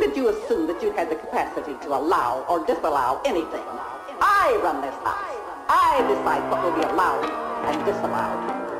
did you assume that you had the capacity to allow or disallow anything? I run this house. I decide what will be allowed and disallowed.